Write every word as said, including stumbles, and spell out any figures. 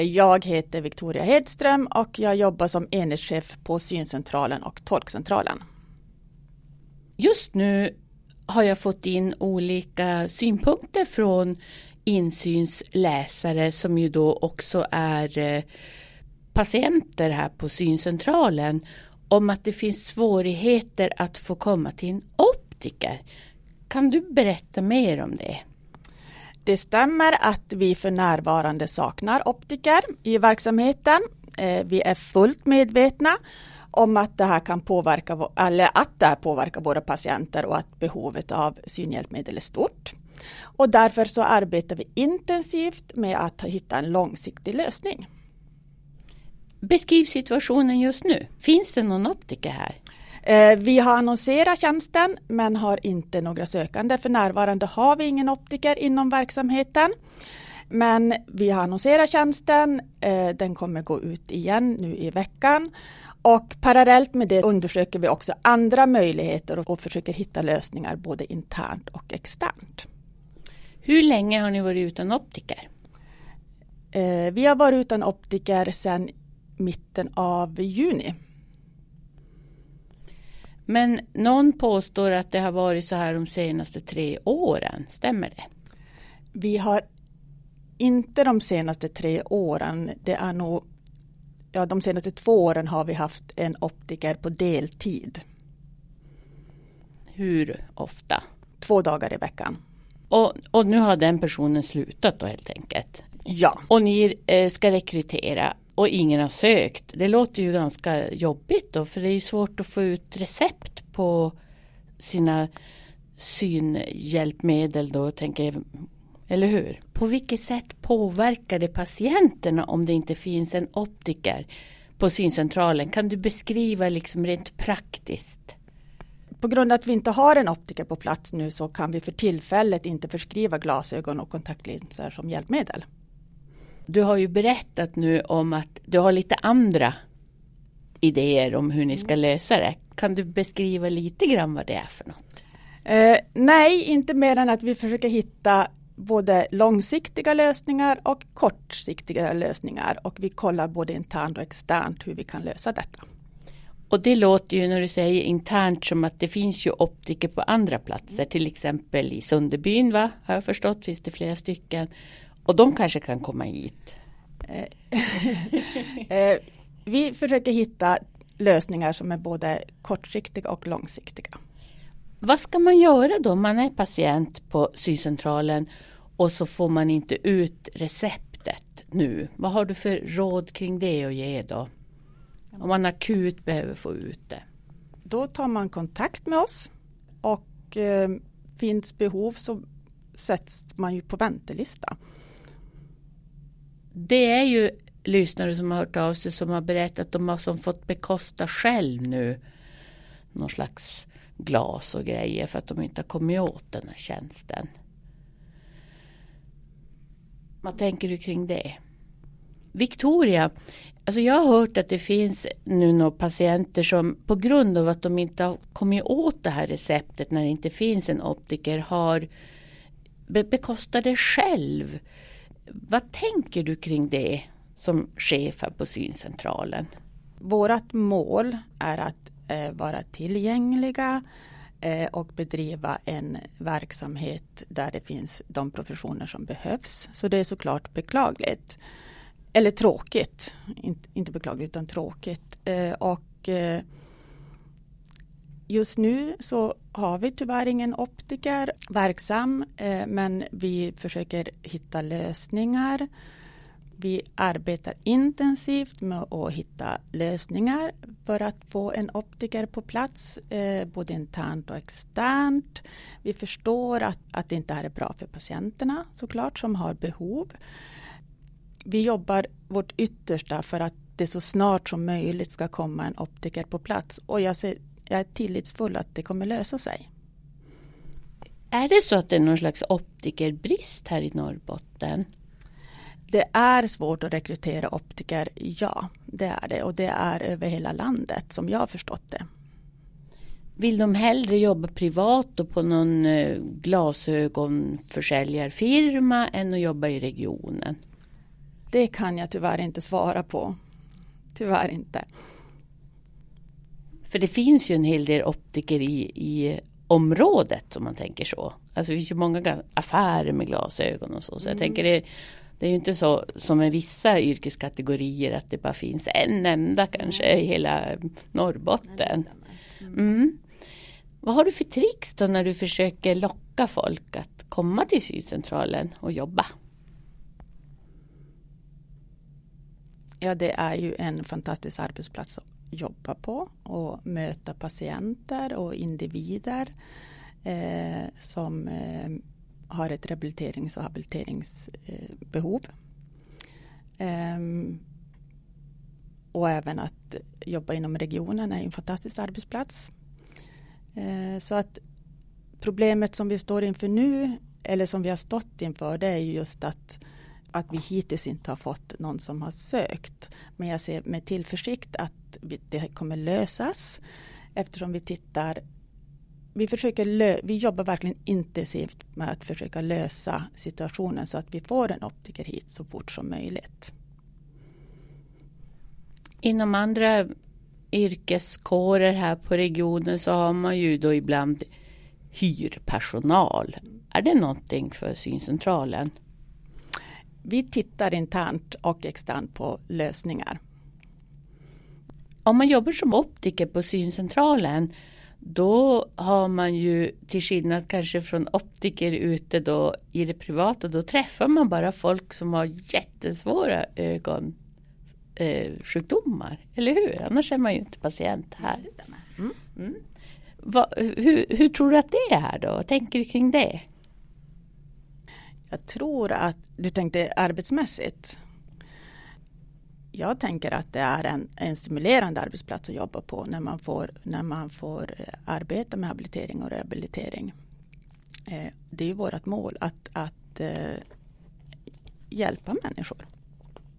Jag heter Victoria Hedström och jag jobbar som enhetschef på syncentralen och tolkcentralen. Just nu har jag fått in olika synpunkter från insynsläsare som ju då också är eh, patienter här på syncentralen om att det finns svårigheter att få komma till en optiker. Kan du berätta mer om det? Det stämmer att vi för närvarande saknar optiker i verksamheten. Eh, vi är fullt medvetna om att det här kan påverka, eller att det här påverkar våra patienter och att behovet av synhjälpmedel är stort. Och därför så arbetar vi intensivt med att hitta en långsiktig lösning. Beskriv situationen just nu. Finns det någon optiker här? Eh, vi har annonserat tjänsten men har inte några sökande. För närvarande har vi ingen optiker inom verksamheten. Men vi har annonserat tjänsten. Eh, den kommer gå ut igen nu i veckan. Och parallellt med det undersöker vi också andra möjligheter och försöker hitta lösningar både internt och externt. Hur länge har ni varit utan optiker? Eh, vi har varit utan optiker sedan mitten av juni. Men någon påstår att det har varit så här de senaste tre åren. Stämmer det? Vi har inte de senaste tre åren. Det är nog, ja, de senaste två åren har vi haft en optiker på deltid. Hur ofta? Två dagar i veckan. Och, och nu har den personen slutat då helt enkelt? Ja. Och ni eh, ska rekrytera och ingen har sökt. Det låter ju ganska jobbigt då, för det är ju svårt att få ut recept på sina synhjälpmedel då, tänker jag. Eller hur? På vilket sätt påverkar det patienterna om det inte finns en optiker på syncentralen? Kan du beskriva liksom rent praktiskt? På grund av att vi inte har en optiker på plats nu så kan vi för tillfället inte förskriva glasögon och kontaktlinser som hjälpmedel. Du har ju berättat nu om att du har lite andra idéer om hur ni ska lösa det. Kan du beskriva lite grann vad det är för något? Eh, nej, inte mer än att vi försöker hitta både långsiktiga lösningar och kortsiktiga lösningar. Och vi kollar både internt och externt hur vi kan lösa detta. Och det låter ju när du säger internt som att det finns ju optiker på andra platser. Till exempel i Sunderbyn, va? Har jag förstått, finns det flera stycken. Och de kanske kan komma hit. eh, vi försöker hitta lösningar som är både kortsiktiga och långsiktiga. Vad ska man göra då? Man är patient på syncentralen och så får man inte ut receptet nu. Vad har du för råd kring det att ge då? Om man akut behöver få ut det. Då tar man kontakt med oss och eh, finns behov så sätts man ju på väntelista. Det är ju lyssnare som har hört av sig som har berättat att de har som fått bekosta själv nu någon slags glas och grejer för att de inte har kommit åt den här tjänsten. Vad tänker du kring det? Victoria, alltså jag har hört att det finns nu några patienter som på grund av att de inte har kommit åt det här receptet när det inte finns en optiker har be- bekostat det själv. Vad tänker du kring det som chef här på syncentralen? Vårat mål är att eh, vara tillgängliga eh, och bedriva en verksamhet där det finns de professioner som behövs. Så det är såklart beklagligt. Eller tråkigt. Inte, inte beklagligt utan tråkigt. Eh, och eh, just nu så har vi tyvärr ingen optiker verksam. Eh, men vi försöker hitta lösningar. Vi arbetar intensivt med att hitta lösningar för att få en optiker på plats, eh, både internt och externt. Vi förstår att, att det inte är bra för patienterna såklart som har behov. Vi jobbar vårt yttersta för att det så snart som möjligt ska komma en optiker på plats. Och jag, ser, jag är tillitsfull att det kommer lösa sig. Är det så att det är någon slags optikerbrist här i Norrbotten? Det är svårt att rekrytera optiker, ja, det är det. Och det är över hela landet som jag har förstått det. Vill de hellre jobba privat och på någon glasögonförsäljarfirma än att jobba i regionen? Det kan jag tyvärr inte svara på. Tyvärr inte. För det finns ju en hel del optiker i, i området om man tänker så. Alltså det finns ju många affärer med glasögon och så. Så mm. jag tänker det, det är ju inte så som med vissa yrkeskategorier att det bara finns en enda kanske mm. i hela Norrbotten. Mm. Vad har du för tricks då när du försöker locka folk att komma till Syncentralen och jobba? Ja, det är ju en fantastisk arbetsplats att jobba på och möta patienter och individer eh, som eh, har ett rehabiliterings- och habiliteringsbehov. Eh, och även att jobba inom regionen är en fantastisk arbetsplats. Eh, så att problemet som vi står inför nu, eller som vi har stått inför, det är ju just att att vi hittills inte har fått någon som har sökt. Men jag ser med tillförsikt att det kommer lösas eftersom vi tittar, vi försöker lö, vi jobbar verkligen intensivt med att försöka lösa situationen så att vi får en optiker hit så fort som möjligt. Inom andra yrkeskårer här på regionen så har man ju då ibland hyrpersonal. Är det någonting för Syncentralen? Vi tittar internt och externt på lösningar. Om man jobbar som optiker på Syncentralen, då har man ju till skillnad kanske från optiker ute då i det privata, då träffar man bara folk som har jättesvåra ögonsjukdomar, eh, eller hur? Annars är man ju inte patient här. Mm. Mm. Va, hur, hur tror du att det är då? Vad tänker du kring det? Jag tror att du tänkte arbetsmässigt. Jag tänker att det är en, en stimulerande arbetsplats att jobba på när man får, när man får arbeta med habilitering och rehabilitering. Eh, det är ju vårt mål att, att eh, hjälpa människor.